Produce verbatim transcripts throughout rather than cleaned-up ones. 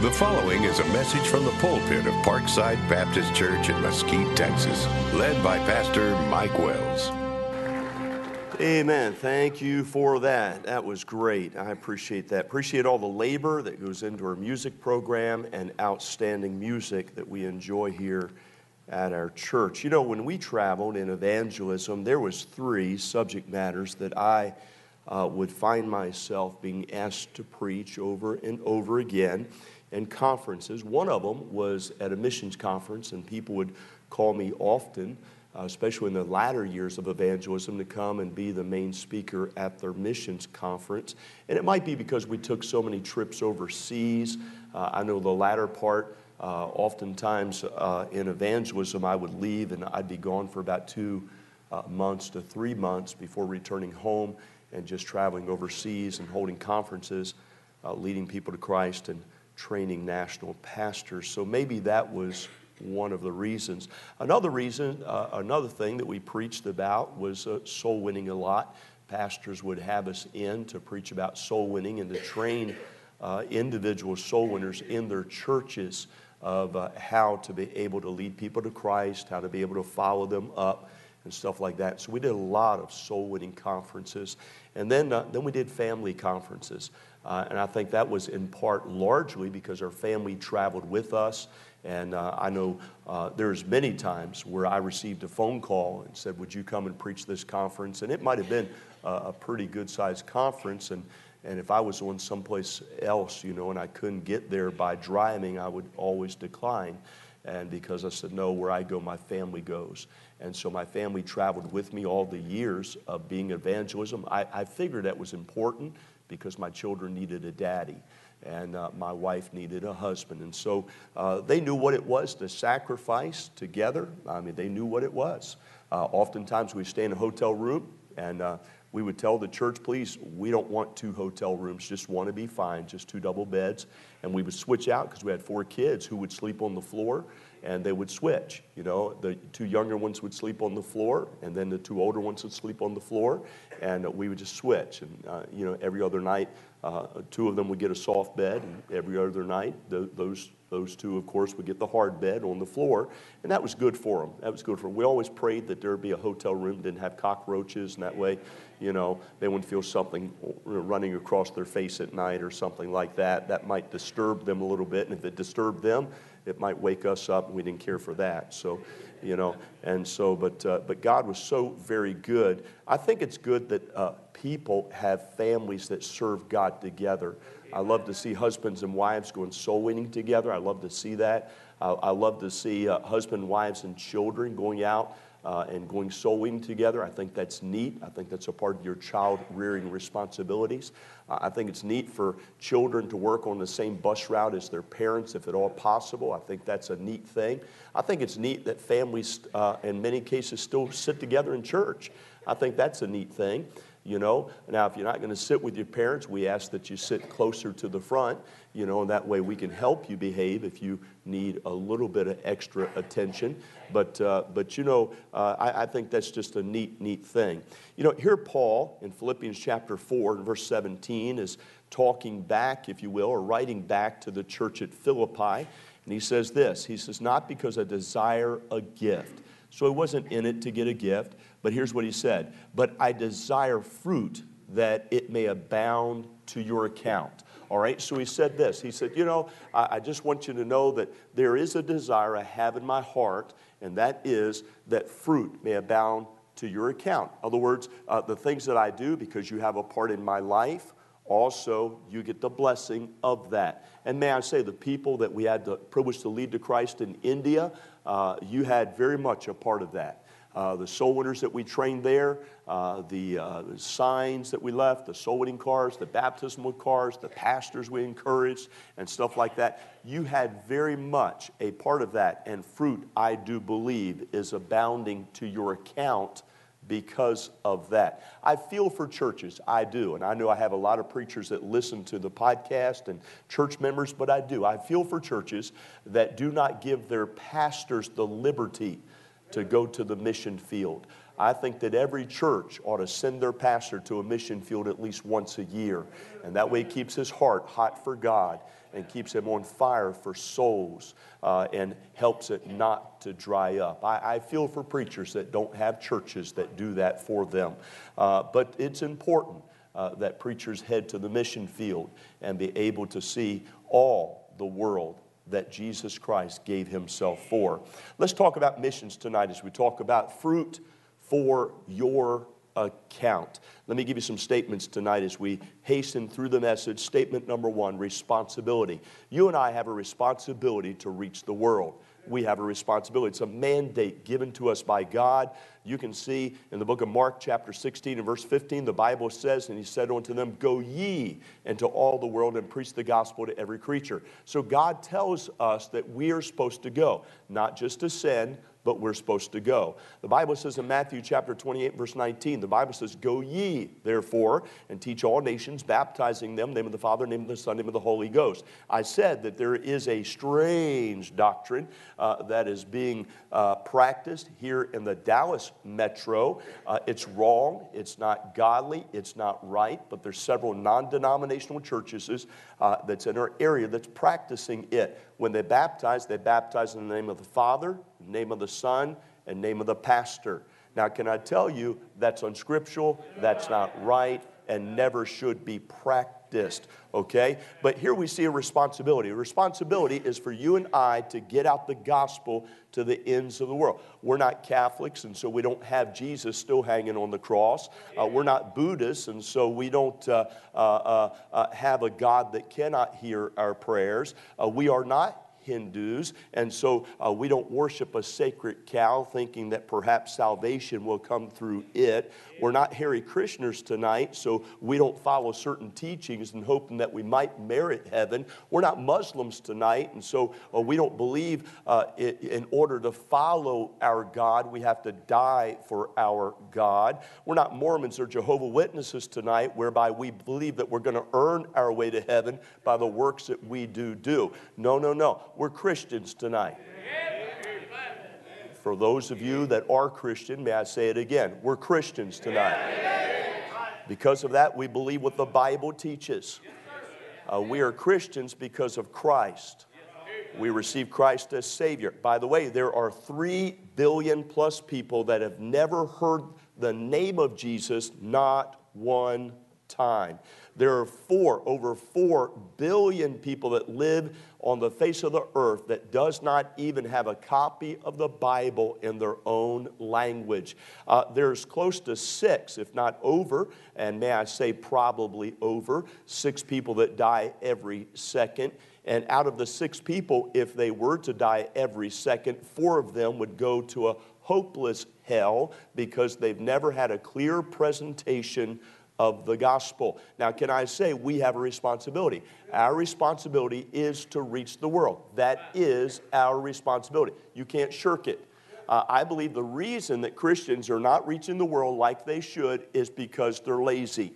The following is a message from the pulpit of Parkside Baptist Church in Mesquite, Texas, led by Pastor Mike Wells. Amen. Thank you for that. That was great. I appreciate that. Appreciate all the labor that goes into our music program and outstanding music that we enjoy here at our church. You know, when we traveled in evangelism, there was three subject matters that I uh, would find myself being asked to preach over and over again in conferences. One of them was at a missions conference, and people would call me often, uh, especially in the latter years of evangelism, to come and be the main speaker at their missions conference. And it might be because we took so many trips overseas. Uh, I know the latter part, uh, oftentimes uh, in evangelism, I would leave and I'd be gone for about two uh, months to three months before returning home and just traveling overseas and holding conferences, uh, leading people to Christ and training national pastors. So maybe that was one of the reasons. Another reason, uh, another thing that we preached about was uh, soul winning a lot. Pastors would have us in to preach about soul winning and to train uh, individual soul winners in their churches of uh, how to be able to lead people to Christ, how to be able to follow them up and stuff like that. So we did a lot of soul winning conferences. And then, uh, then we did family conferences. Uh, and I think that was in part largely because our family traveled with us. And uh, I know uh, there's many times where I received a phone call and said, would you come and preach this conference? And it might have been uh, a pretty good sized conference. And, and if I was on someplace else, you know, and I couldn't get there by driving, I would always decline. And because I said, no, where I go, my family goes. And so my family traveled with me all the years of being evangelism. I, I figured that was important because my children needed a daddy and uh, my wife needed a husband. And so uh, they knew what it was to sacrifice together. I mean, they knew what it was. Uh, oftentimes we stay in a hotel room and uh, we would tell the church, please, we don't want two hotel rooms, just one to be fine, just two double beds. And we would switch out because we had four kids who would sleep on the floor, and they would switch. You know, the two younger ones would sleep on the floor, and then the two older ones would sleep on the floor, and we would just switch. And, uh, you know, every other night, uh, two of them would get a soft bed, and every other night, th- those those two, of course, would get the hard bed on the floor, and that was good for them. That was good for them. We always prayed that there would be a hotel room that didn't have cockroaches, and that way, you know, they wouldn't feel something running across their face at night or something like that. That might disturb them a little bit, and if it disturbed them, it might wake us up, and we didn't care for that. So, you know, and so, but uh, but God was so very good. I think it's good that uh, people have families that serve God together. I love to see husbands and wives going soul winning together. I love to see that. Uh, I love to see uh, husband, wives, and children going out uh, and going soul winning together. I think that's neat. I think that's a part of your child rearing responsibilities. Uh, I think it's neat for children to work on the same bus route as their parents, if at all possible. I think that's a neat thing. I think it's neat that families, uh, in many cases, still sit together in church. I think that's a neat thing. You know, now if you're not going to sit with your parents, we ask that you sit closer to the front, you know, and that way we can help you behave if you need a little bit of extra attention. But, uh, but you know, uh, I, I think that's just a neat, neat thing. You know, here Paul in Philippians chapter four and verse seventeen is talking back, if you will, or writing back to the church at Philippi. And he says this, he says, not because I desire a gift. So he wasn't in it to get a gift. But here's what he said, but I desire fruit that it may abound to your account. All right, so he said this. He said, you know, I, I just want you to know that there is a desire I have in my heart, and that is that fruit may abound to your account. In other words, uh, the things that I do because you have a part in my life, also you get the blessing of that. And may I say, the people that we had the privilege to lead to Christ in India, uh, you had very much a part of that. Uh, the soul winners that we trained there, uh, the, uh, the signs that we left, the soul winning cars, the baptismal cars, the pastors we encouraged, and stuff like that. You had very much a part of that, and fruit, I do believe, is abounding to your account because of that. I feel for churches, I do, and I know I have a lot of preachers that listen to the podcast and church members, but I do. I feel for churches that do not give their pastors the liberty to go to the mission field. I think that every church ought to send their pastor to a mission field at least once a year. And that way it keeps his heart hot for God and keeps him on fire for souls uh, and helps it not to dry up. I, I feel for preachers that don't have churches that do that for them. Uh, but it's important uh, that preachers head to the mission field and be able to see all the world that Jesus Christ gave himself for. Let's talk about missions tonight as we talk about fruit for your account. Let me give you some statements tonight as we hasten through the message. Statement number one, responsibility. You and I have a responsibility to reach the world. We have a responsibility. It's a mandate given to us by God. You can see in the book of Mark chapter sixteen and verse fifteen, the Bible says, and he said unto them, go ye into all the world and preach the gospel to every creature. So God tells us that we are supposed to go, not just to send, but we're supposed to go. The Bible says in Matthew chapter twenty-eight, verse nineteen, the Bible says, go ye, therefore, and teach all nations, baptizing them, name of the Father, name of the Son, name of the Holy Ghost. I said that there is a strange doctrine uh, that is being uh, practiced here in the Dallas metro. Uh, it's wrong, it's not godly, it's not right, but there's several non-denominational churches uh, that's in our area that's practicing it. When they baptize, they baptize in the name of the Father, name of the Son, and name of the pastor. Now, can I tell you, that's unscriptural, that's not right, and never should be practiced, okay? But here we see a responsibility. A responsibility is for you and I to get out the gospel to the ends of the world. We're not Catholics, and so we don't have Jesus still hanging on the cross. Uh, we're not Buddhists, and so we don't uh, uh, uh, uh, have a God that cannot hear our prayers. Uh, we are not Hindus, and so uh, we don't worship a sacred cow thinking that perhaps salvation will come through it. We're not Hare Krishners tonight, so we don't follow certain teachings and hoping that we might merit heaven. We're not Muslims tonight, and so uh, we don't believe uh, it, in order to follow our God, we have to die for our God. We're not Mormons or Jehovah's Witnesses tonight, whereby we believe that we're going to earn our way to heaven by the works that we do do. No, no, no. We're Christians tonight. For those of you that are Christian, may I say it again, we're Christians tonight. Because of that, we believe what the Bible teaches. Uh, we are Christians because of Christ. We receive Christ as Savior. By the way, there are three billion plus people that have never heard the name of Jesus, not one time. There are four, over four billion people that live on the face of the earth that does not even have a copy of the Bible in their own language. Uh, there's close to six, if not over, and may I say probably over, six people that die every second. And out of the six people, if they were to die every second, four of them would go to a hopeless hell because they've never had a clear presentation of the gospel. Now, can I say we have a responsibility? Our responsibility is to reach the world. That is our responsibility. You can't shirk it. Uh, I believe the reason that Christians are not reaching the world like they should is because they're lazy.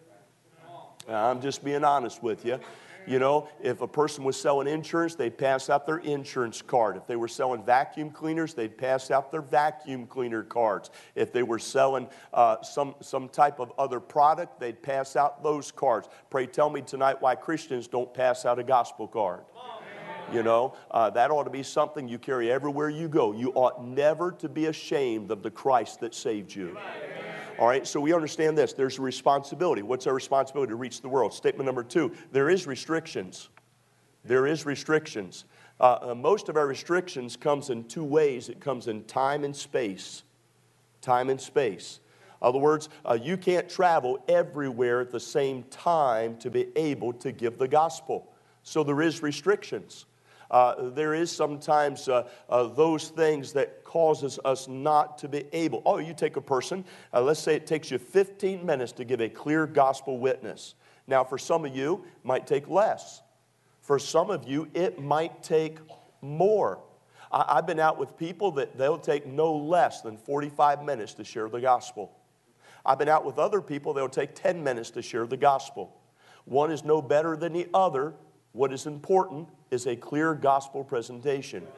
I'm just being honest with you. You know, if a person was selling insurance, they'd pass out their insurance card. If they were selling vacuum cleaners, they'd pass out their vacuum cleaner cards. If they were selling uh, some, some type of other product, they'd pass out those cards. Pray tell me tonight why Christians don't pass out a gospel card. You know, uh, that ought to be something you carry everywhere you go. You ought never to be ashamed of the Christ that saved you. All right, so we understand this. There's a responsibility. What's our responsibility? To reach the world. Statement number two, there is restrictions. There is restrictions. Uh, uh, most of our restrictions comes in two ways. It comes in time and space. Time and space. In other words, uh, you can't travel everywhere at the same time to be able to give the gospel. So there is restrictions. Uh, there is sometimes uh, uh, those things that causes us not to be able. Oh, you take a person, uh, let's say it takes you fifteen minutes to give a clear gospel witness. Now, for some of you, it might take less. For some of you, it might take more. I, I've been out with people that they'll take no less than forty-five minutes to share the gospel. I've been out with other people, they'll take ten minutes to share the gospel. One is no better than the other. What is important is a clear gospel presentation.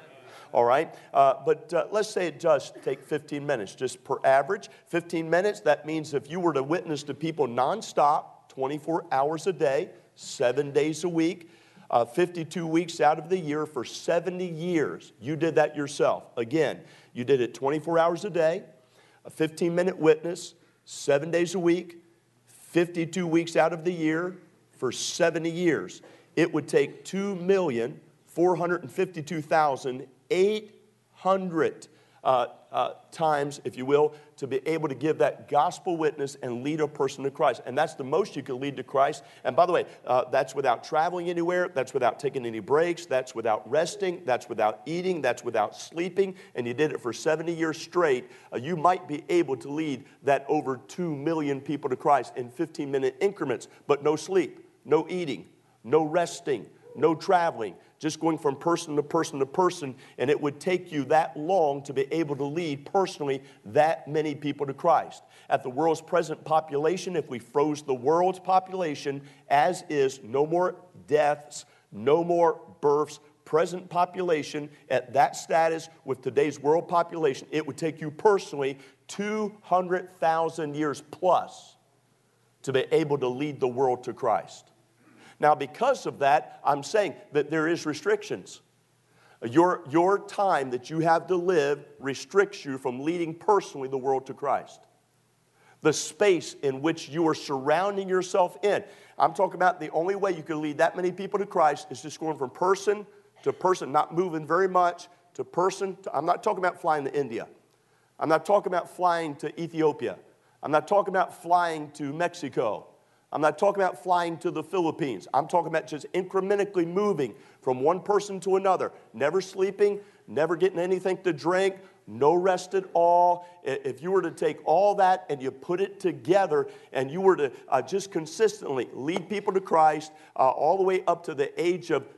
All right? Uh, but uh, let's say it does take fifteen minutes, just per average. fifteen minutes, that means if you were to witness to people nonstop, twenty-four hours a day, seven days a week, uh, fifty-two weeks out of the year for seventy years, you did that yourself. Again, you did it twenty-four hours a day, a fifteen minute witness, seven days a week, fifty-two weeks out of the year for seventy years. It would take two million four hundred fifty-two thousand eight hundred uh, uh, times, if you will, to be able to give that gospel witness and lead a person to Christ. And that's the most you could lead to Christ. And by the way, uh, that's without traveling anywhere. That's without taking any breaks. That's without resting. That's without eating. That's without sleeping. And you did it for seventy years straight. Uh, you might be able to lead that over two million people to Christ in fifteen minute increments, but no sleep, no eating, no resting, no traveling, just going from person to person to person, and it would take you that long to be able to lead personally that many people to Christ. At the world's present population, if we froze the world's population as is, no more deaths, no more births, present population at that status with today's world population, it would take you personally two hundred thousand years plus to be able to lead the world to Christ. Now, because of that, I'm saying that there is restrictions. Your, your time that you have to live restricts you from leading personally the world to Christ. The space in which you are surrounding yourself in. I'm talking about the only way you can lead that many people to Christ is just going from person to person, not moving very much, to person to, I'm not talking about flying to India. I'm not talking about flying to Ethiopia. I'm not talking about flying to Mexico. I'm not talking about flying to the Philippines. I'm talking about just incrementally moving from one person to another, never sleeping, never getting anything to drink, no rest at all. If you were to take all that and you put it together and you were to uh, just consistently lead people to Christ uh, all the way up to the age of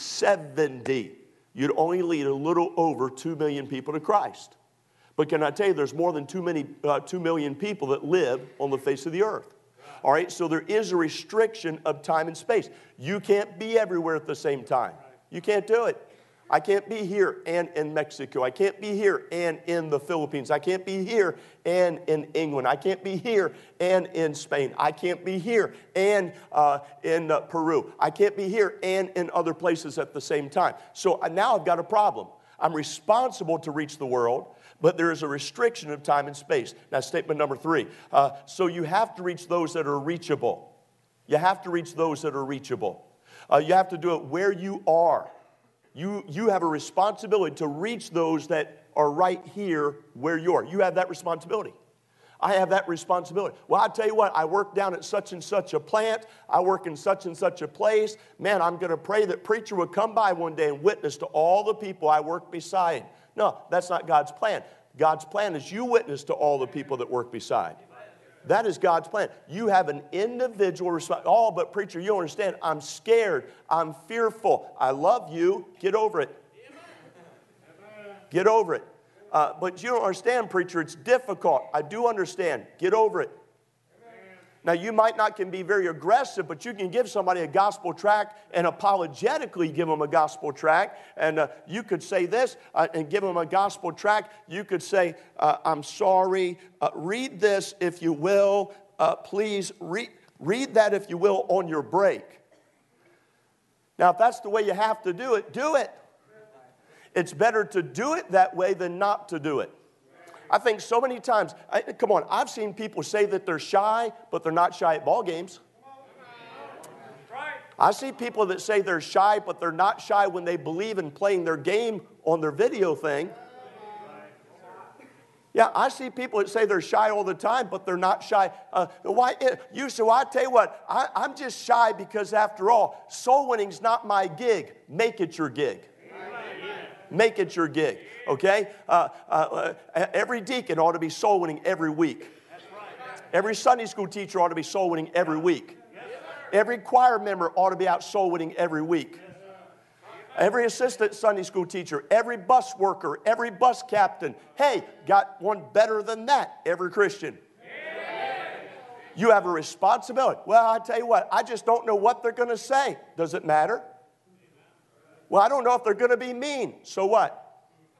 seventy, you'd only lead a little over two million people to Christ. But can I tell you, there's more than too many, uh, two million people that live on the face of the earth. All right, so there is a restriction of time and space. You can't be everywhere at the same time. You can't do it. I can't be here and in Mexico. I can't be here and in the Philippines. I can't be here and in England. I can't be here and in Spain. I can't be here and uh, in uh, Peru. I can't be here and in other places at the same time. So uh, now I've got a problem. I'm responsible to reach the world, but there is a restriction of time and space. Now, statement number three. Uh, so you have to reach those that are reachable. You have to reach those that are reachable. Uh, you have to do it where you are. You, you have a responsibility to reach those that are right here where you are. You have that responsibility. I have that responsibility. Well, I tell you what, I work down at such and such a plant. I work in such and such a place. Man, I'm going to pray that preacher would come by one day and witness to all the people I work beside. No, that's not God's plan. God's plan is you witness to all the people that work beside. That is God's plan. You have an individual response. Oh, but preacher, you don't understand. I'm scared. I'm fearful. I love you. Get over it. Get over it. Uh, but you don't understand, preacher. It's difficult. I do understand. Get over it. Now, you might not can be very aggressive, but you can give somebody a gospel tract and apologetically give them a gospel tract. And uh, you could say this uh, and give them a gospel tract. You could say, uh, I'm sorry. Uh, read this, if you will. Uh, please read, read that, if you will, on your break. Now, if that's the way you have to do it, do it. It's better to do it that way than not to do it. I think so many times, I, come on, I've seen people say that they're shy, but they're not shy at ball games. I see people that say they're shy, but they're not shy when they believe in playing their game on their video thing. Yeah, I see people that say they're shy all the time, but they're not shy. Uh, why? You so I tell you what, I, I'm just shy because after all, soul winning's not my gig. Make it your gig. Make it your gig, okay? Uh, uh, uh, every deacon ought to be soul winning every week. Every Sunday school teacher ought to be soul winning every week. Every choir member ought to be out soul winning every week. Every assistant Sunday school teacher, every bus worker, every bus captain. Hey, got one better than that, every Christian. You have a responsibility. Well, I tell you what, I just don't know what they're going to say. Does it matter? Well, I don't know if they're going to be mean. So what?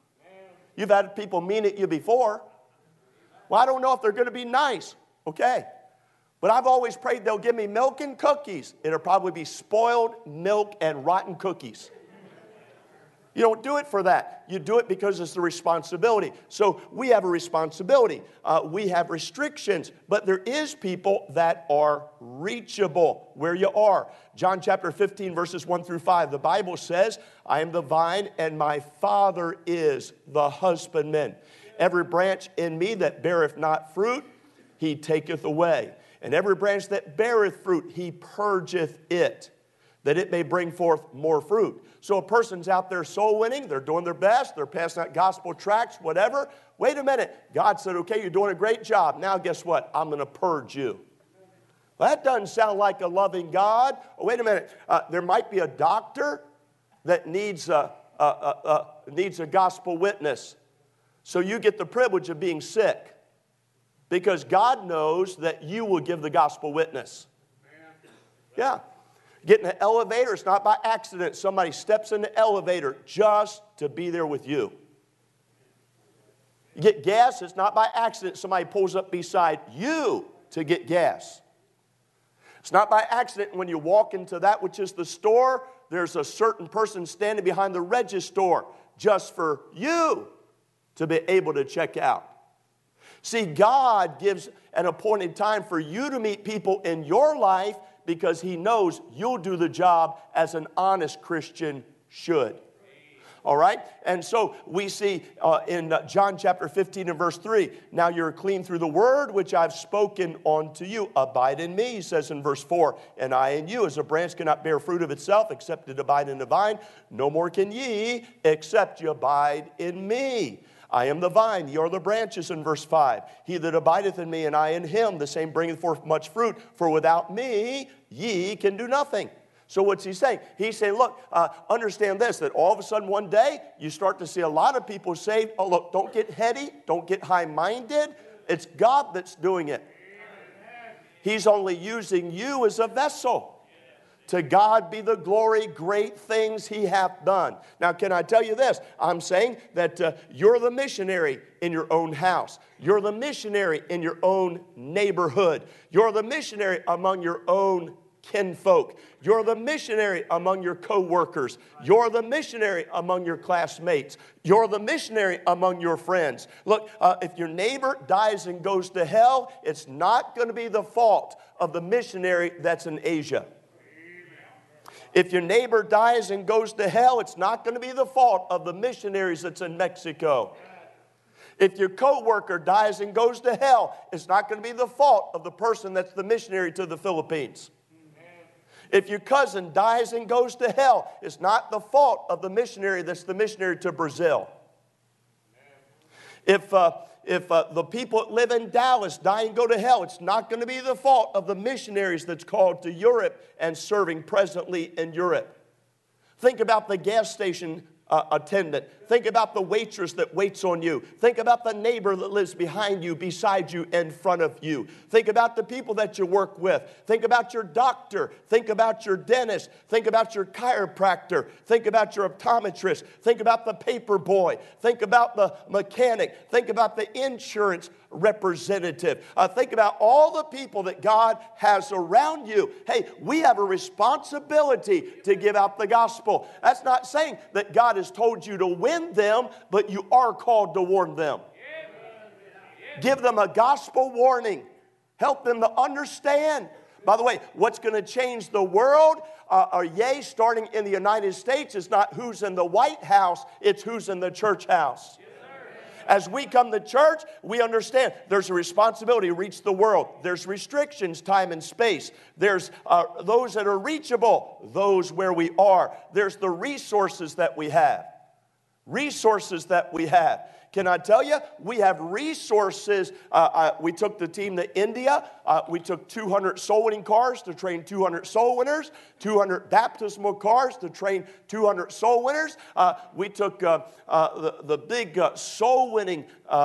You've had people mean at you before. Well, I don't know if they're going to be nice. Okay. But I've always prayed they'll give me milk and cookies. It'll probably be spoiled milk and rotten cookies. You don't do it for that. You do it because it's the responsibility. So we have a responsibility. Uh, we have restrictions. But there is people that are reachable where you are. John chapter fifteen, verses one through five. The Bible says, I am the vine and my Father is the husbandman. Every branch in me that beareth not fruit, he taketh away. And every branch that beareth fruit, he purgeth it, that it may bring forth more fruit. So a person's out there soul winning, they're doing their best, they're passing out gospel tracts, whatever. Wait a minute. God said, okay, you're doing a great job. Now guess what? I'm going to purge you. Well, that doesn't sound like a loving God. Oh, wait a minute. Uh, there might be a doctor that needs a, a, a, a, needs a gospel witness. So you get the privilege of being sick because God knows that you will give the gospel witness. Yeah. Get in the elevator, it's not by accident. Somebody steps in the elevator just to be there with you. You get gas, it's not by accident. Somebody pulls up beside you to get gas. It's not by accident when you walk into that which is the store, there's a certain person standing behind the register just for you to be able to check out. See, God gives an appointed time for you to meet people in your life because he knows you'll do the job as an honest Christian should. All right? And so we see uh, in uh, John chapter fifteen and verse three, now you're clean through the word which I've spoken unto you. Abide in me, he says in verse four, and I in you. As a branch cannot bear fruit of itself except it abide in the vine, no more can ye except you abide in me. I am the vine, ye are the branches in verse five. He that abideth in me and I in him, the same bringeth forth much fruit. For without me ye can do nothing. So what's he saying? He's saying, look, uh, understand this, that all of a sudden one day you start to see a lot of people saved. Oh, look, don't get heady, don't get high-minded. It's God that's doing it. He's only using you as a vessel. To God be the glory, great things he hath done. Now, can I tell you this? I'm saying that uh, you're the missionary in your own house. You're the missionary in your own neighborhood. You're the missionary among your own kinfolk. You're the missionary among your co-workers. You're the missionary among your classmates. You're the missionary among your friends. Look, uh, if your neighbor dies and goes to hell, it's not going to be the fault of the missionary that's in Asia. If your neighbor dies and goes to hell, it's not going to be the fault of the missionaries that's in Mexico. If your co-worker dies and goes to hell, it's not going to be the fault of the person that's the missionary to the Philippines. If your cousin dies and goes to hell, it's not the fault of the missionary that's the missionary to Brazil. If, uh, if uh, the people that live in Dallas die and go to hell, it's not going to be the fault of the missionaries that's called to Europe and serving presently in Europe. Think about the gas station uh, attendant. Think about the waitress that waits on you. Think about the neighbor that lives behind you, beside you, in front of you. Think about the people that you work with. Think about your doctor. Think about your dentist. Think about your chiropractor. Think about your optometrist. Think about the paper boy. Think about the mechanic. Think about the insurance representative. Uh, think about all the people that God has around you. Hey, we have a responsibility to give out the gospel. That's not saying that God has told you to win them, but you are called to warn them. Give them a gospel warning. Help them to understand. By the way, what's going to change the world, uh, or yea, starting in the United States, is not who's in the White House, it's who's in the church house. As we come to church, we understand there's a responsibility to reach the world. There's restrictions, time and space. There's uh, those that are reachable, those where we are. There's the resources that we have. Resources that we have. Can I tell you, we have resources. Uh, uh, we took the team to India. Uh, we took two hundred soul winning cars to train two hundred soul winners, two hundred baptismal cars to train two hundred soul winners. Uh, we took uh, uh, the, the big uh, soul winning uh,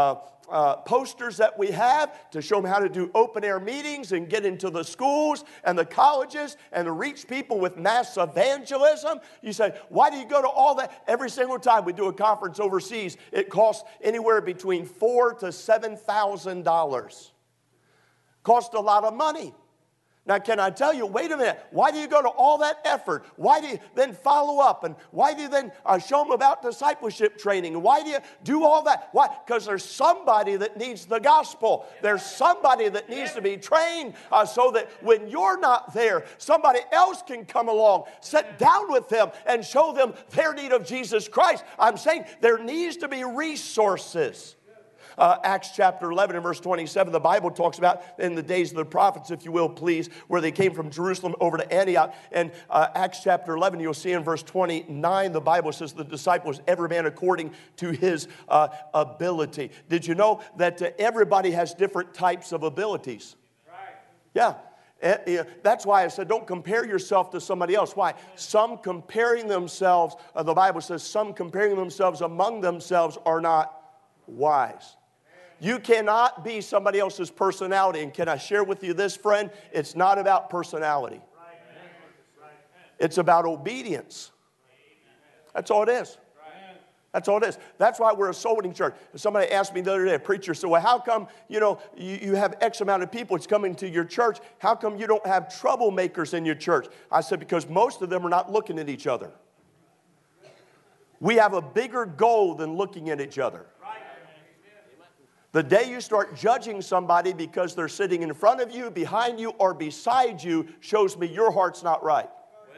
uh, posters that we have to show them how to do open-air meetings and get into the schools and the colleges and to reach people with mass evangelism. You say, why do you go to all that? Every single time we do a conference overseas, it costs anywhere between four to seven thousand dollars. Costs a lot of money. Now, can I tell you, wait a minute, why do you go to all that effort? Why do you then follow up? And why do you then uh, show them about discipleship training? And why do you do all that? Why? Because there's somebody that needs the gospel. There's somebody that needs to be trained uh, so that when you're not there, somebody else can come along, sit down with them, and show them their need of Jesus Christ. I'm saying there needs to be resources. Uh, Acts chapter eleven and verse twenty-seven, the Bible talks about in the days of the prophets, if you will, please, where they came from Jerusalem over to Antioch. And uh, Acts chapter eleven, you'll see in verse twenty-nine, the Bible says the disciples, every man according to his uh, ability. Did you know that uh, everybody has different types of abilities? Right. Yeah. Uh, that's why I said don't compare yourself to somebody else. Why? Some comparing themselves, uh, the Bible says some comparing themselves among themselves are not wise. You cannot be somebody else's personality. And can I share with you this, friend? It's not about personality. It's about obedience. That's all it is. That's all it is. That's why we're a soul winning church. Somebody asked me the other day, a preacher said, well, how come, you know, you, you have X amount of people that's coming to your church? How come you don't have troublemakers in your church? I said, because most of them are not looking at each other. We have a bigger goal than looking at each other. The day you start judging somebody because they're sitting in front of you, behind you, or beside you shows me your heart's not right.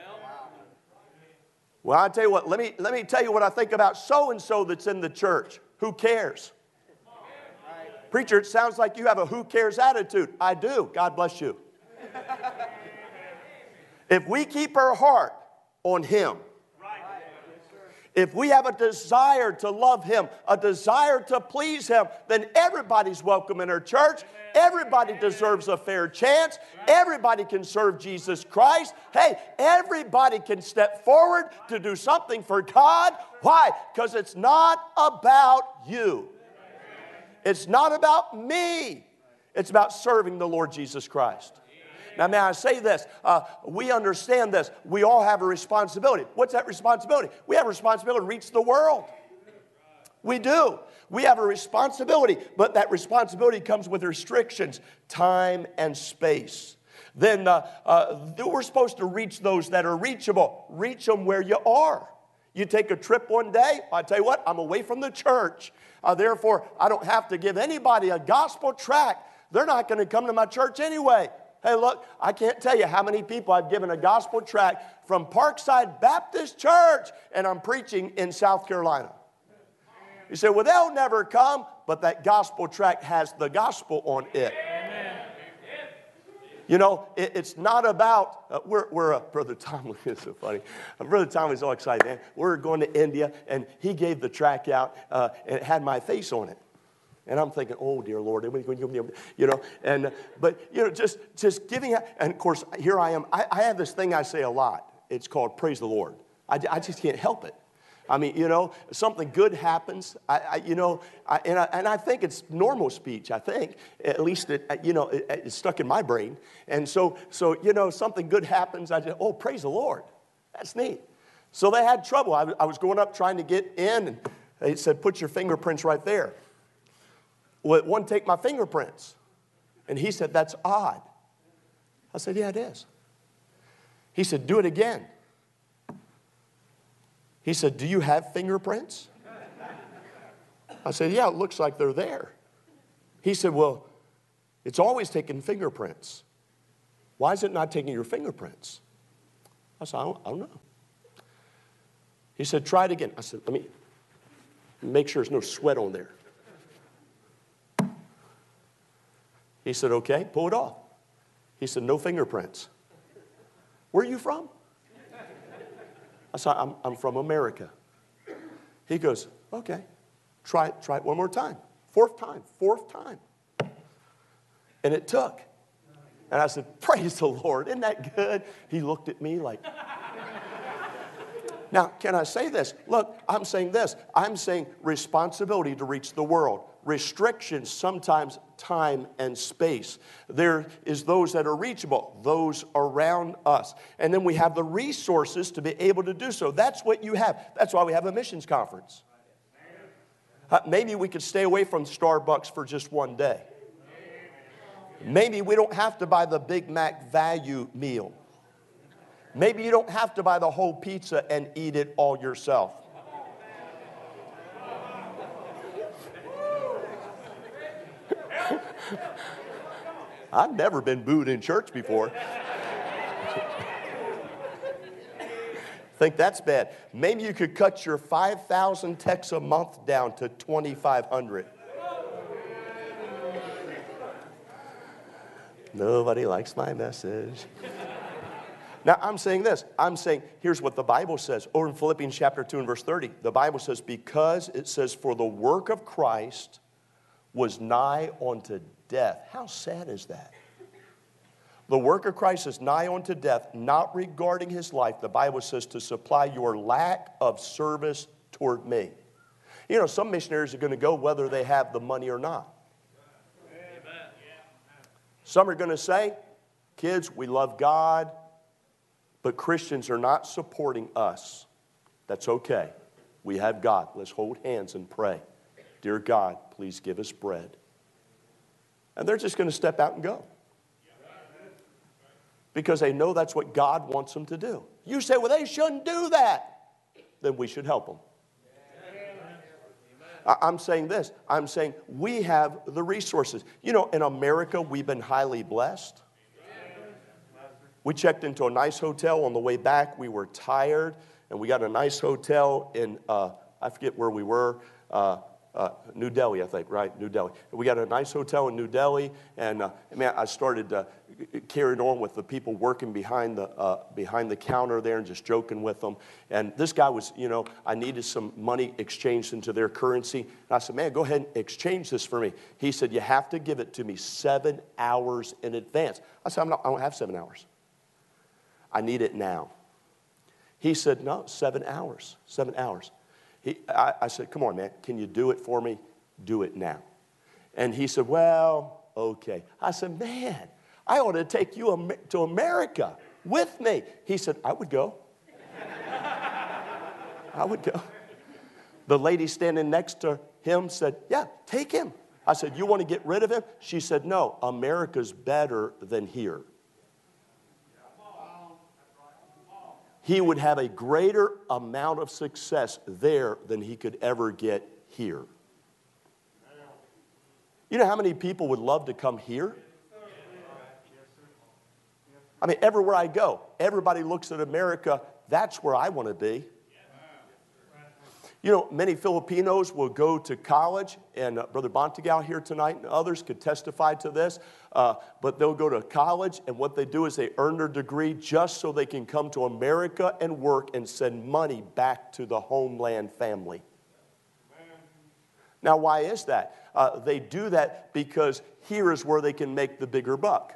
Well, I tell you what, let me, let me tell you what I think about so-and-so that's in the church. Who cares? Preacher, it sounds like you have a who cares attitude. I do. God bless you. If we keep our heart on Him, if we have a desire to love Him, a desire to please Him, then everybody's welcome in our church. Everybody deserves a fair chance. Everybody can serve Jesus Christ. Hey, everybody can step forward to do something for God. Why? Because it's not about you. It's not about me. It's about serving the Lord Jesus Christ. Now, may I say this? Uh, we understand this. We all have a responsibility. What's that responsibility? We have a responsibility to reach the world. We do. We have a responsibility, but that responsibility comes with restrictions, time and space. Then uh, uh, we're supposed to reach those that are reachable. Reach them where you are. You take a trip one day, I tell you what, I'm away from the church. Uh, therefore, I don't have to give anybody a gospel tract. They're not going to come to my church anyway. Hey, look, I can't tell you how many people I've given a gospel tract from Parkside Baptist Church, and I'm preaching in South Carolina. You say, well, they'll never come, but that gospel tract has the gospel on it. You know, it, it's not about, uh, we're, we're uh, Brother Tom, it's so funny. Uh, Brother Tom was all excited, man. We're going to India, and he gave the tract out, uh, and it had my face on it. And I'm thinking, oh, dear Lord, you know, and, but, you know, just, just giving, and of course, here I am. I, I have this thing I say a lot. It's called praise the Lord. I, I just can't help it. I mean, you know, something good happens, I, I, you know, I, and, I, and I think it's normal speech, I think. At least, it, you know, it, it's stuck in my brain. And so, so, you know, something good happens, I just, oh, praise the Lord. That's neat. So they had trouble. I, I was going up trying to get in, and they said, put your fingerprints right there. Well, it wouldn't take my fingerprints. And he said, that's odd. I said, yeah, it is. He said, do it again. He said, do you have fingerprints? I said, yeah, it looks like they're there. He said, well, it's always taking fingerprints. Why is it not taking your fingerprints? I said, I don't, I don't know. He said, try it again. I said, let me make sure there's no sweat on there. He said, okay, pull it off. He said, no fingerprints. Where are you from? I said, I'm, I'm from America. He goes, okay, try it, try it one more time. Fourth time, fourth time. And it took. And I said, praise the Lord, isn't that good? He looked at me like, now, can I say this? Look, I'm saying this. I'm saying responsibility to reach the world. restrictions, sometimes time and space. There is those that are reachable, those around us. And then we have the resources to be able to do so. That's what you have. That's why we have a missions conference. Uh, maybe we could stay away from Starbucks for just one day. Maybe we don't have to buy the Big Mac value meal. Maybe you don't have to buy the whole pizza and eat it all yourself. I've never been booed in church before. Think that's bad. Maybe you could cut your five thousand texts a month down to twenty-five hundred. Nobody likes my message. Now, I'm saying this. I'm saying, here's what the Bible says. Over in Philippians chapter two and verse thirty, the Bible says, because it says, for the work of Christ was nigh unto death. How sad is that? The work of Christ is nigh unto death, not regarding his life. The Bible says to supply your lack of service toward me. You know, some missionaries are going to go whether they have the money or not. Some are going to say, kids, we love God, but Christians are not supporting us. That's okay. We have God. Let's hold hands and pray. Dear God, please give us bread. And they're just going to step out and go. Because they know that's what God wants them to do. You say, well, they shouldn't do that. Then we should help them. I'm saying this. I'm saying we have the resources. You know, in America, we've been highly blessed. We checked into a nice hotel on the way back. We were tired, and we got a nice hotel in, uh, I forget where we were, uh, uh, New Delhi, I think, right? New Delhi. We got a nice hotel in New Delhi, and uh, man, I started uh, carrying on with the people working behind the uh, behind the counter there and just joking with them. And this guy was, you know, I needed some money exchanged into their currency. And I said, man, go ahead and exchange this for me. He said, you have to give it to me seven hours in advance. I said, I'm not, I don't have seven hours. I need it now. He said, no, seven hours, seven hours. He, I, I said, come on, man, can you do it for me? Do it now. And he said, well, okay. I said, man, I ought to take you to America with me. He said, I would go. I would go. The lady standing next to him said, yeah, take him. I said, you want to get rid of him? She said, no, America's better than here. He would have a greater amount of success there than he could ever get here. You know how many people would love to come here? I mean, everywhere I go, everybody looks at America, that's where I want to be. You know, many Filipinos will go to college, and uh, Brother Bontegal here tonight and others could testify to this, uh, but they'll go to college, and what they do is they earn their degree just so they can come to America and work and send money back to the homeland family. Now, why is that? Uh, they do that because here is where they can make the bigger buck.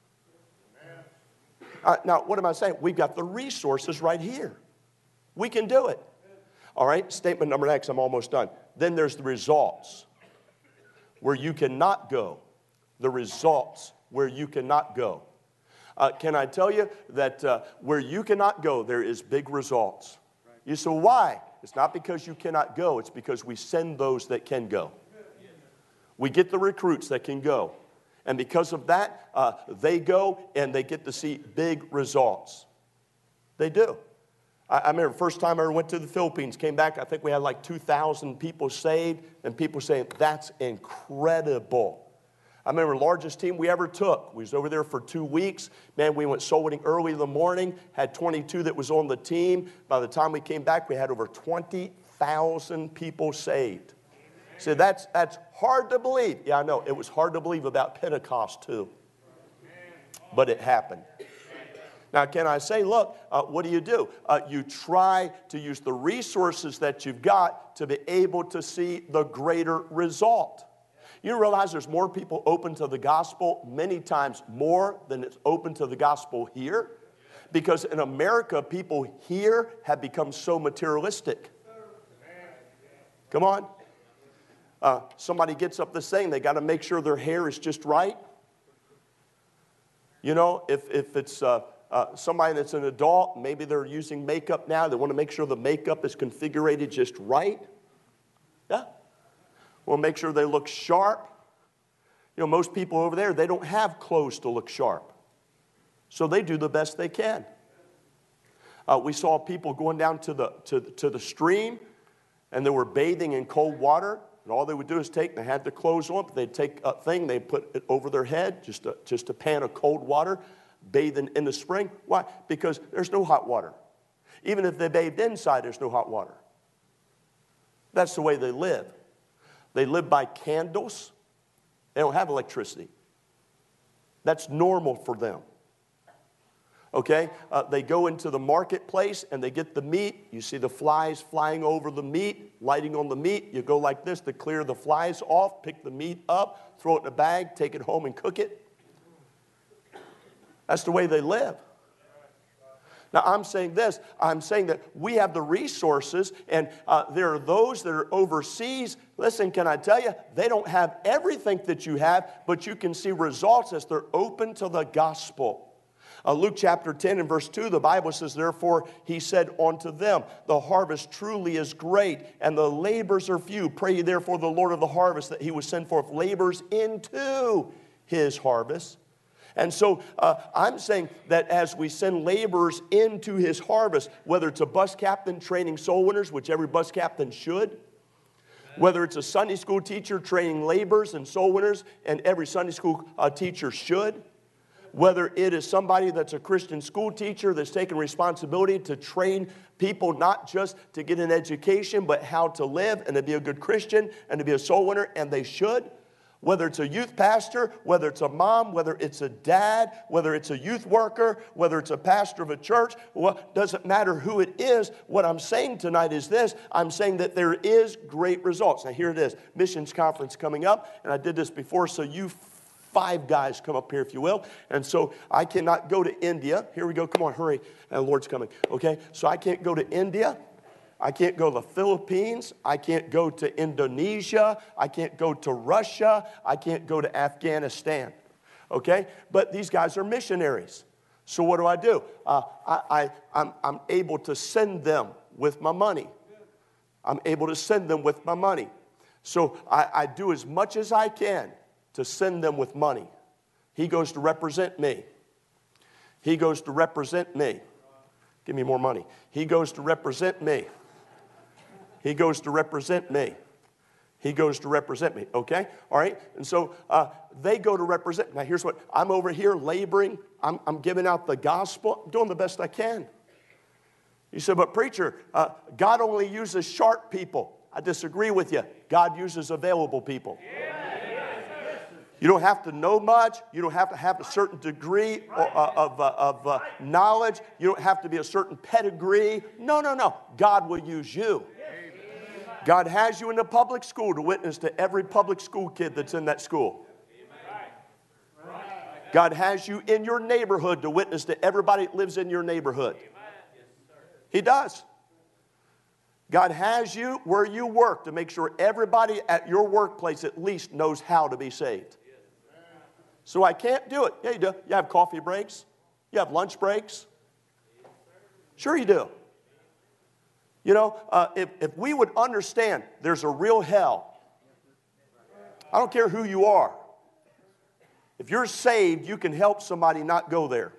Uh, now, what am I saying? We've got the resources right here. We can do it. All right, statement number next, I'm almost done. Then there's the results where you cannot go. The results where you cannot go. Uh, can I tell you that uh, where you cannot go, there is big results. You say, why? It's not because you cannot go. It's because we send those that can go. We get the recruits that can go. And because of that, uh, they go and they get to see big results. They do. I remember the first time I ever went to the Philippines, came back, I think we had like two thousand people saved, and people saying, that's incredible. I remember the largest team we ever took. We was over there for two weeks. Man, we went soul winning early in the morning, had twenty-two that was on the team. By the time we came back, we had over twenty thousand people saved. So that's, that's hard to believe. Yeah, I know, it was hard to believe about Pentecost too. But it happened. Now, can I say, look, uh, what do you do? Uh, you try to use the resources that you've got to be able to see the greater result. You realize there's more people open to the gospel, many times more than it's open to the gospel here? Because in America, people here have become so materialistic. Come on. Uh, somebody gets up this thing, they got to make sure their hair is just right. You know, if, if it's uh, uh, somebody that's an adult, maybe they're using makeup now. They want to make sure the makeup is configured just right. Yeah. We'll make sure they look sharp. You know, most people over there, they don't have clothes to look sharp. So they do the best they can. Uh, we saw people going down to the, to, to the stream, and they were bathing in cold water. And all they would do is take, they had their clothes on, but they'd take a thing, they'd put it over their head, just a, just a pan of cold water, bathing in the spring. Why? Because there's no hot water. Even if they bathed inside, there's no hot water. That's the way they live. They live by candles. They don't have electricity. That's normal for them. Okay, uh, they go into the marketplace and they get the meat. You see the flies flying over the meat, lighting on the meat. You go like this to clear the flies off, pick the meat up, throw it in a bag, take it home and cook it. That's the way they live. Now, I'm saying this. I'm saying that we have the resources, and uh, there are those that are overseas. Listen, can I tell you, they don't have everything that you have, but you can see results as they're open to the gospel. Uh, Luke chapter ten and verse two, the Bible says, therefore he said unto them, the harvest truly is great, and the labors are few. Pray ye therefore the Lord of the harvest that he would send forth labors into his harvest. And so uh, I'm saying that as we send laborers into his harvest, whether it's a bus captain training soul winners, which every bus captain should, whether it's a Sunday school teacher training laborers and soul winners, and every Sunday school uh, teacher should, whether it is somebody that's a Christian school teacher that's taking responsibility to train people not just to get an education, but how to live and to be a good Christian and to be a soul winner, and they should. Whether it's a youth pastor, whether it's a mom, whether it's a dad, whether it's a youth worker, whether it's a pastor of a church, well, doesn't matter who it is. What I'm saying tonight is this. I'm saying that there is great results. Now here it is, missions conference coming up, and I did this before, so you five guys come up here, if you will. And so I cannot go to India. Here we go. Come on, hurry. And the Lord's coming. Okay? So I can't go to India. I can't go to the Philippines. I can't go to Indonesia. I can't go to Russia. I can't go to Afghanistan. Okay? But these guys are missionaries. So what do I do? Uh, I, I, I'm, I'm able to send them with my money. I'm able to send them with my money. So I, I do as much as I can to send them with money. He goes to represent me. He goes to represent me. Give me more money. He goes to represent me. He goes to represent me. He goes to represent me. Okay? All right? And so uh, they go to represent. Now here's what. I'm over here laboring. I'm, I'm giving out the gospel. I'm doing the best I can. You said, but preacher, uh, God only uses sharp people. I disagree with you. God uses available people. Yeah. You don't have to know much. You don't have to have a certain degree of, of, of uh, knowledge. You don't have to be a certain pedigree. No, no, no. God will use you. God has you in the public school to witness to every public school kid that's in that school. God has you in your neighborhood to witness to everybody that lives in your neighborhood. He does. God has you where you work to make sure everybody at your workplace at least knows how to be saved. So I can't do it. Yeah, you do. You have coffee breaks. You have lunch breaks. Sure you do. You know, uh, if, if we would understand there's a real hell, I don't care who you are. If you're saved, you can help somebody not go there.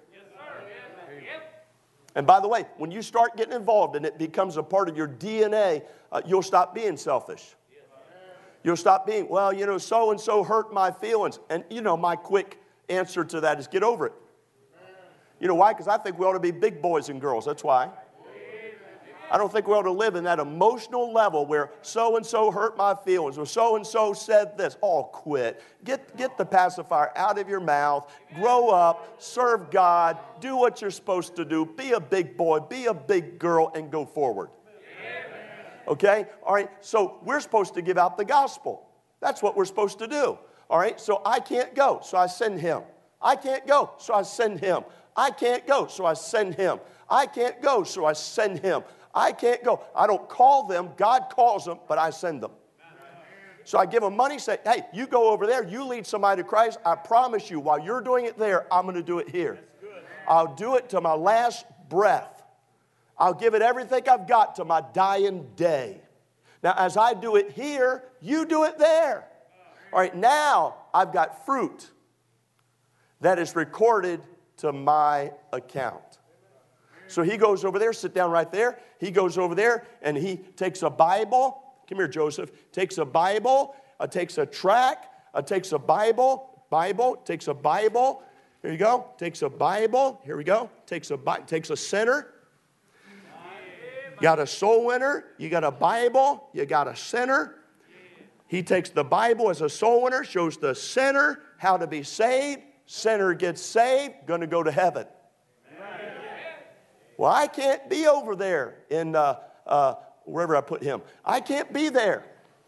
And by the way, when you start getting involved and it becomes a part of your D N A, uh, you'll stop being selfish. You'll stop being, well, you know, so-and-so hurt my feelings. And, you know, my quick answer to that is get over it. You know why? Because I think we ought to be big boys and girls. That's why. I don't think we ought to live in that emotional level where so-and-so hurt my feelings or so-and-so said this. Oh, quit. Get, get the pacifier out of your mouth. Grow up. Serve God. Do what you're supposed to do. Be a big boy. Be a big girl and go forward. Okay? All right. So we're supposed to give out the gospel. That's what we're supposed to do. All right? So I can't go, so I send him. I can't go, so I send him. I can't go, so I send him. I can't go, so I send him. I can't go. I don't call them. God calls them, but I send them. So I give them money, say, hey, you go over there, you lead somebody to Christ. I promise you, while you're doing it there, I'm going to do it here. I'll do it to my last breath. I'll give it everything I've got to my dying day. Now, as I do it here, you do it there. All right, now I've got fruit that is recorded to my account. So he goes over there, sit down right there. He goes over there and he takes a Bible. Come here, Joseph. Takes a Bible, uh, takes a tract, uh, takes a Bible, Bible, takes a Bible. Here you go. Takes a Bible. Here we go. Takes a takes a center. You got a soul winner. You got a Bible. You got a sinner. He takes the Bible as a soul winner, shows the sinner how to be saved. Sinner gets saved, going to go to heaven. Well, I can't be over there in uh, uh, wherever I put him. I can't be there.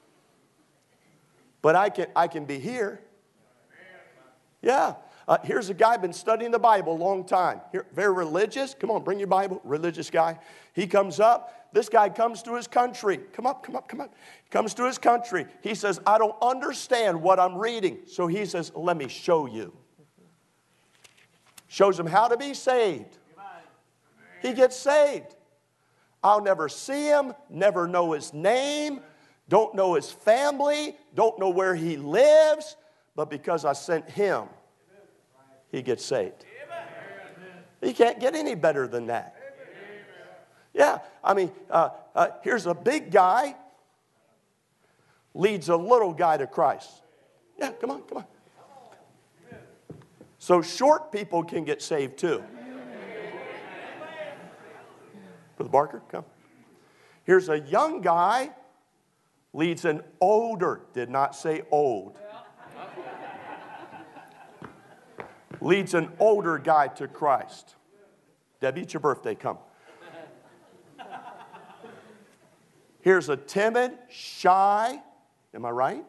But I can, I can be here. Yeah. Uh, here's a guy been studying the Bible a long time. Here, very religious. Come on, bring your Bible. Religious guy. He comes up. This guy comes to his country. Come up, come up, come up. He comes to his country. He says, I don't understand what I'm reading. So he says, let me show you. Shows him how to be saved. He gets saved. I'll never see him, never know his name, don't know his family, don't know where he lives, but because I sent him, he gets saved. He can't get any better than that. Yeah, I mean, uh, uh, here's a big guy, leads a little guy to Christ. Yeah, come on, come on. So short people can get saved too. Brother Barker, come. Here's a young guy, leads an older, did not say old. Leads an older guy to Christ. Debbie, it's your birthday, come. Here's a timid, shy, am I right?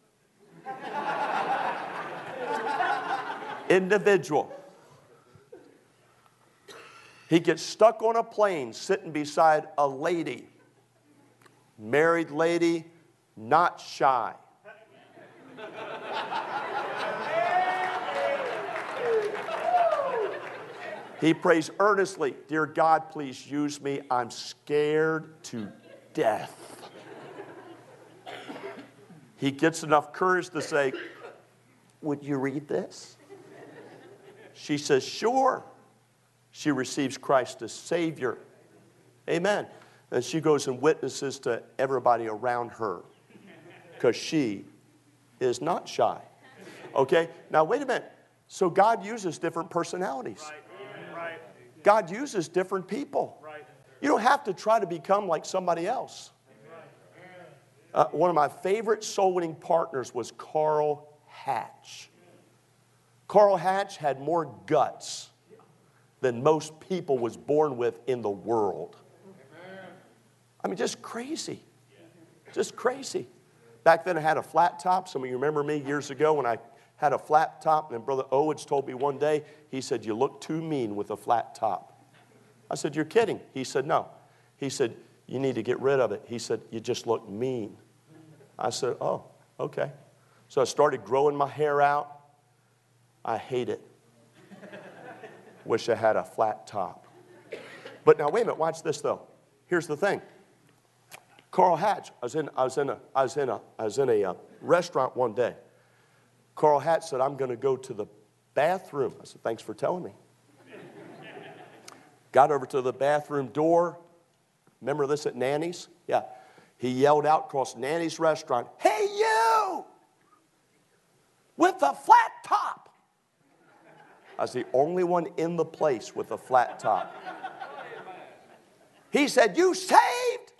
Individual. He gets stuck on a plane sitting beside a lady, married lady, not shy. He prays earnestly, dear God, please use me. I'm scared to death. He gets enough courage to say, would you read this? She says, sure. She receives Christ as Savior. Amen. And she goes and witnesses to everybody around her because she is not shy. Okay? Now, wait a minute. So God uses different personalities. God uses different people. You don't have to try to become like somebody else. Uh, one of my favorite soul-winning partners was Carl Hatch. Carl Hatch had more guts than most people was born with in the world. I mean, just crazy. Just crazy. Back then I had a flat top. Some of you remember me years ago when I had a flat top, and Brother Owens told me one day, he said, you look too mean with a flat top. I said, you're kidding. He said, no. He said, you need to get rid of it. He said, you just look mean. I said, oh, okay. So I started growing my hair out. I hate it. Wish I had a flat top. But now, wait a minute. Watch this, though. Here's the thing. Carl Hatch, I was in, I was in a, I was in a, I was in a uh, restaurant one day. Carl Hatch said, I'm going to go to the bathroom. I said, thanks for telling me. Got over to the bathroom door. Remember this at Nanny's? Yeah. He yelled out across Nanny's restaurant, hey, you! With the flat top. I was the only one in the place with a flat top. He said, you saved?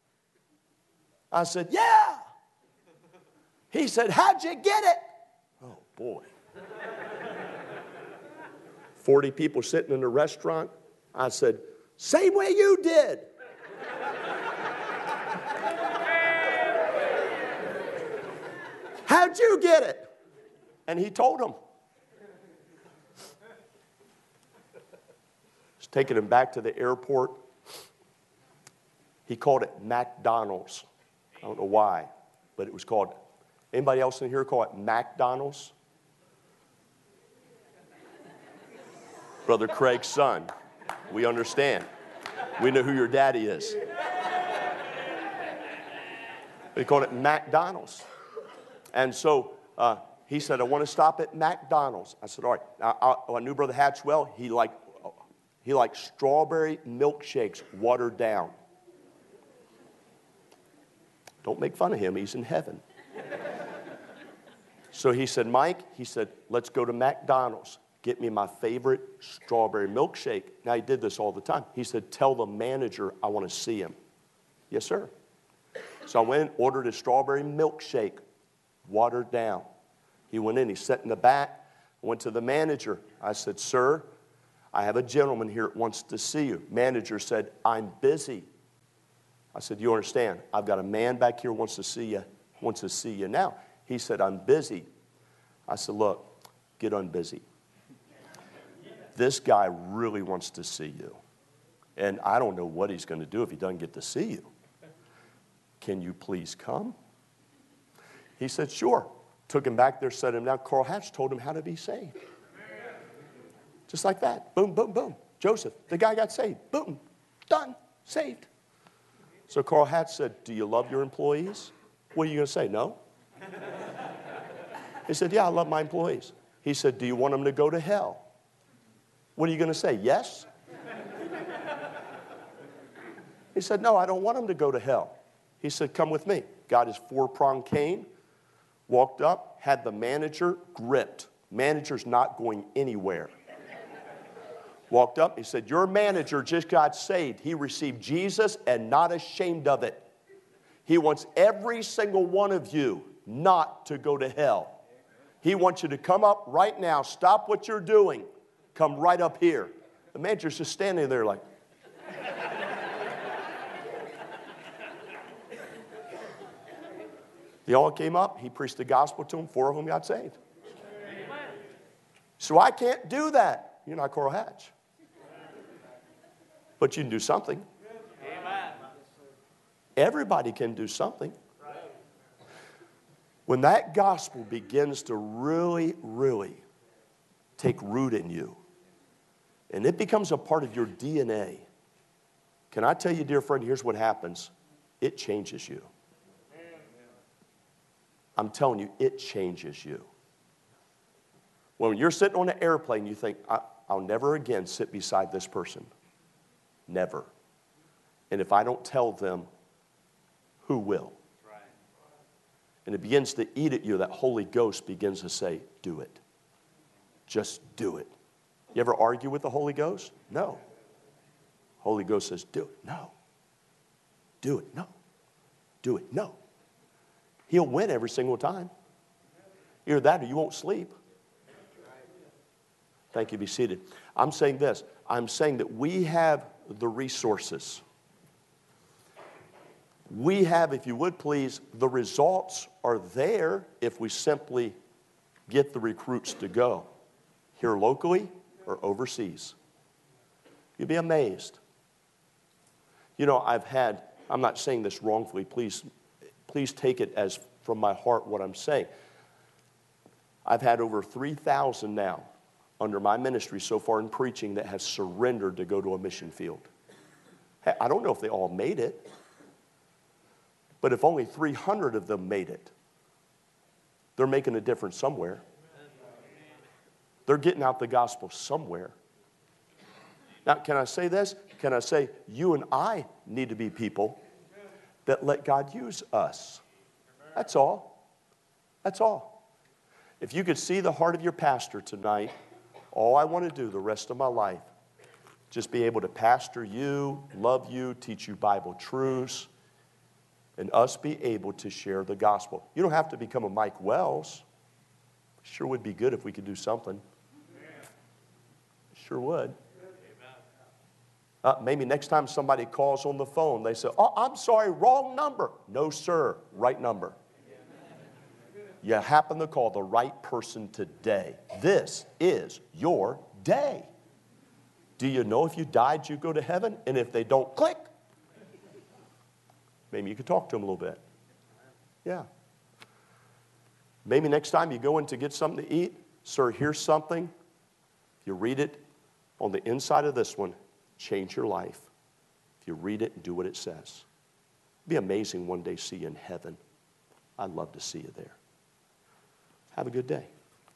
I said, yeah. He said, how'd you get it? Oh, boy. forty people sitting in a restaurant. I said, same way you did. How'd you get it? And he told him. He's taking him back to the airport. He called it McDonald's. I don't know why, but it was called Anybody else in here call it McDonald's? Brother Craig's son. We understand. We know who your daddy is. They called it McDonald's. And so uh, he said, I want to stop at McDonald's. I said, all right. Now, I, I knew Brother Hatchwell. He liked, he liked strawberry milkshakes watered down. Don't make fun of him. He's in heaven. So he said, Mike, he said, let's go to McDonald's. Get me my favorite strawberry milkshake. Now, he did this all the time. He said, tell the manager I want to see him. Yes, sir. So I went and ordered a strawberry milkshake, watered down. He went in. He sat in the back. I went to the manager. I said, sir, I have a gentleman here that wants to see you. Manager said, I'm busy. I said, you understand? I've got a man back here who wants to see you, wants to see you now. He said, I'm busy. I said, look, get unbusy. This guy really wants to see you. And I don't know what he's going to do if he doesn't get to see you. Can you please come? He said, sure. Took him back there, set him down. Carl Hatch told him how to be saved. Just like that. Boom, boom, boom. Joseph, the guy got saved. Boom. Done. Saved. So Carl Hatch said, do you love your employees? What are you going to say? No? He said, yeah, I love my employees. He said, do you want them to go to hell? What are you going to say? Yes? He said, no, I don't want them to go to hell. He said, come with me. Got his four-pronged cane, walked up, had the manager gripped. Manager's not going anywhere. Walked up, he said, your manager just got saved. He received Jesus and not ashamed of it. He wants every single one of you not to go to hell. He wants you to come up right now, stop what you're doing, come right up here. The manager's just standing there like, they all came up. He preached the gospel to them. Four of them got saved. Amen. So I can't do that. You're not Carl Hatch. But you can do something. Amen. Everybody can do something. When that gospel begins to really, really take root in you, and it becomes a part of your D N A, can I tell you, dear friend, here's what happens. It changes you. I'm telling you, it changes you. When you're sitting on an airplane, you think, I, I'll never again sit beside this person. Never. And if I don't tell them, who will? Right. And it begins to eat at you. That Holy Ghost begins to say, do it. Just do it. You ever argue with the Holy Ghost? No. Holy Ghost says, do it. No. Do it. No. Do it. No. He'll win every single time. Either that or you won't sleep. Thank you. Be seated. I'm saying this. I'm saying that we have the resources. We have, if you would please, the results are there if we simply get the recruits to go. Here locally or overseas. You'd be amazed. You know, I've had, I'm not saying this wrongfully, please Please take it as from my heart what I'm saying. I've had over three thousand now under my ministry so far in preaching that have surrendered to go to a mission field. Hey, I don't know if they all made it, but if only three hundred of them made it, they're making a difference somewhere. They're getting out the gospel somewhere. Now, can I say this? Can I say you and I need to be people that let God use us. That's all. That's all. If you could see the heart of your pastor tonight, all I want to do the rest of my life, just be able to pastor you, love you, teach you Bible truths, and us be able to share the gospel. You don't have to become a Mike Wells. Sure would be good if we could do something. Sure would. Uh, maybe next time somebody calls on the phone, they say, oh, I'm sorry, wrong number. No, sir, right number. You happen to call the right person today. This is your day. Do you know if you died, you go to heaven? And if they don't, click. Maybe you could talk to them a little bit. Yeah. Maybe next time you go in to get something to eat, sir, here's something. You read it on the inside of this one, change your life. If you read it and do what it says. It'd be amazing one day to see you in heaven. I'd love to see you there. Have a good day.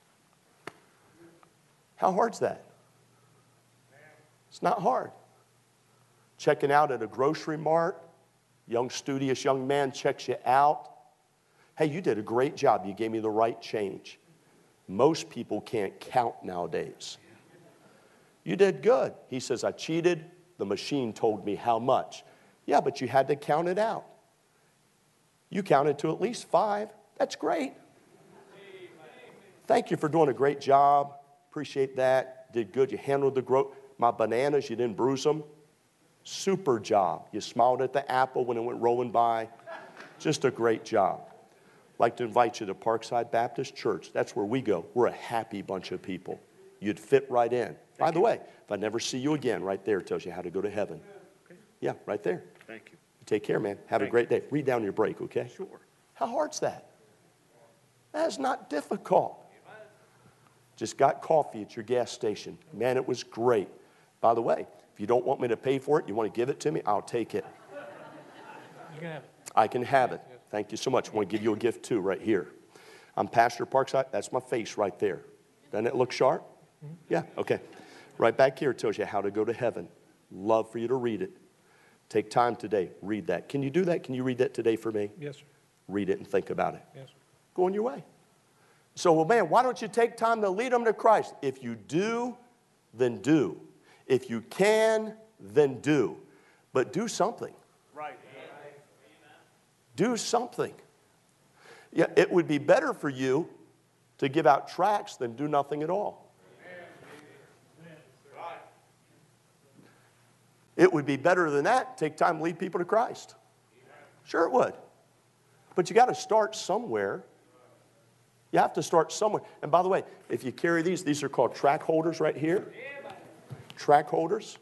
How hard's that? It's not hard. Checking out at a grocery mart, young studious young man checks you out. Hey, you did a great job. You gave me the right change. Most people can't count nowadays. You did good. He says, I cheated. The machine told me how much. Yeah, but you had to count it out. You counted to at least five. That's great. Thank you for doing a great job. Appreciate that. Did good. You handled the growth. My bananas, you didn't bruise them. Super job. You smiled at the apple when it went rolling by. Just a great job. I'd like to invite you to Parkside Baptist Church. That's where we go. We're a happy bunch of people. You'd fit right in. Thank By the you. way, if I never see you again, right there tells you how to go to heaven. Okay. Yeah, right there. Thank you. Take care, man. Have Thank a great day. Read down your break, okay? Sure. How hard's that? That's not difficult. Just got coffee at your gas station. Man, it was great. By the way, if you don't want me to pay for it, you want to give it to me, I'll take it. You can have it. I can have it. Thank you so much. I want to give you a gift too right here. I'm Pastor Parkside. That's my face right there. Doesn't it look sharp? Yeah, okay. Right back here tells you how to go to heaven. Love for you to read it. Take time today. Read that. Can you do that? Can you read that today for me? Yes, sir. Read it and think about it. Yes, sir. Go on your way. So, well, man, why don't you take time to lead them to Christ? If you do, then do. If you can, then do. But do something. Right. Do something. Yeah, it would be better for you to give out tracts than do nothing at all. It would be better than that. Take time to lead people to Christ. Sure it would. But you got to start somewhere. You have to start somewhere. And by the way, if you carry these, these are called track holders right here. Track holders.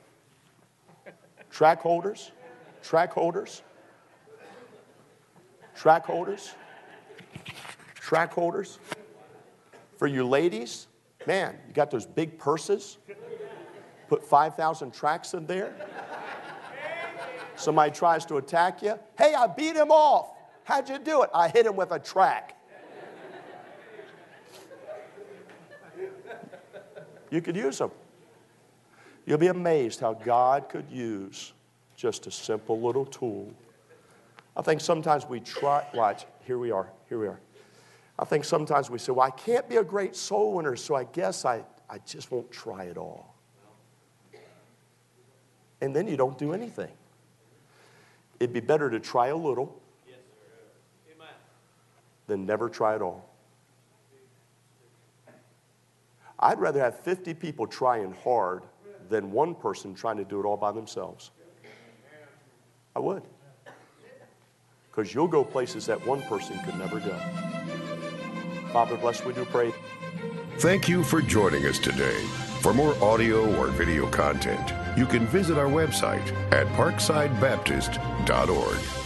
Track holders. Track holders. Track holders. Track holders. For you ladies, man, you got those big purses. Put five thousand tracks in there. Somebody tries to attack you. Hey, I beat him off. How'd you do it? I hit him with a track. You could use them. You'll be amazed how God could use just a simple little tool. I think sometimes we try, watch, here we are, here we are. I think sometimes we say, well, I can't be a great soul winner, so I guess I, I just won't try it all. And then you don't do anything. It'd be better to try a little yes, sir. Amen. Than never try at all. I'd rather have fifty people trying hard than one person trying to do it all by themselves. I would. Because you'll go places that one person could never go. Father, bless, we do pray. Thank you for joining us today. For more audio or video content, you can visit our website at parkside baptist dot org.